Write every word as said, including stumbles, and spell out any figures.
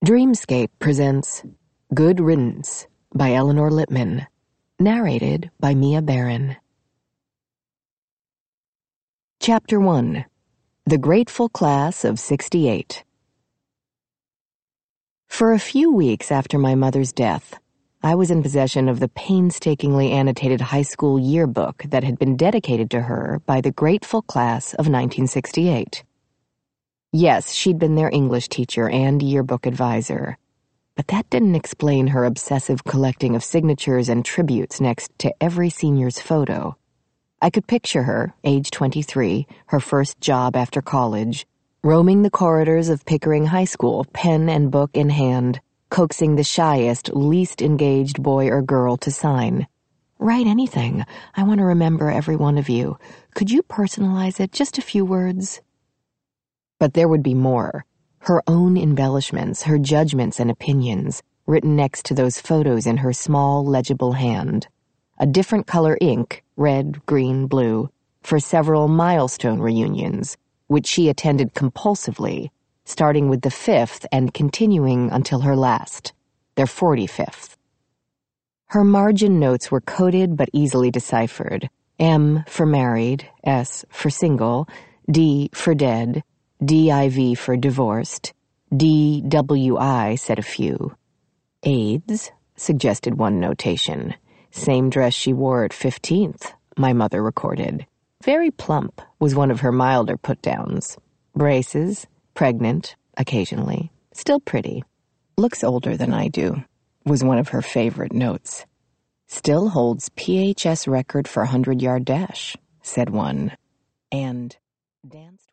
Dreamscape presents Good Riddance by Eleanor Lippman, narrated by Mia Barron. Chapter one. The Grateful Class of sixty-eight. For a few weeks after my mother's death, I was in possession of the painstakingly annotated high school yearbook that had been dedicated to her by the Grateful Class of nineteen sixty-eight. Yes, she'd been their English teacher and yearbook advisor, but that didn't explain her obsessive collecting of signatures and tributes next to every senior's photo. I could picture her, age twenty-three, her first job after college, roaming the corridors of Pickering High School, pen and book in hand, coaxing the shyest, least engaged boy or girl to sign. "Write anything. I want to remember every one of you. Could you personalize it? Just a few words?" But there would be more. Her own embellishments, her judgments and opinions, written next to those photos in her small, legible hand. A different color ink, red, green, blue, for several milestone reunions, which she attended compulsively, starting with the fifth and continuing until her last, their forty-fifth. Her margin notes were coded but easily deciphered. M for married, S for single, D for dead, D I V for divorced, D W I said a few. AIDS, suggested one notation. Same dress she wore at fifteenth, my mother recorded. Very plump was one of her milder put-downs. Braces, pregnant, occasionally, still pretty. Looks older than I do, was one of her favorite notes. Still holds P H S record for hundred-yard dash, said one. And dance